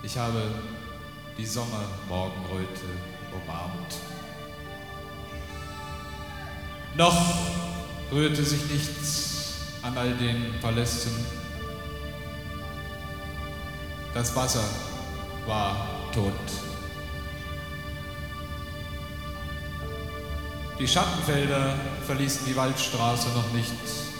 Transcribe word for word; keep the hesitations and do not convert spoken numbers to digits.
Ich habe die Sommermorgenröte umarmt. Noch rührte sich nichts an all den Palästen. Das Wasser war tot. Die Schattenfelder verließen die Waldstraße noch nicht.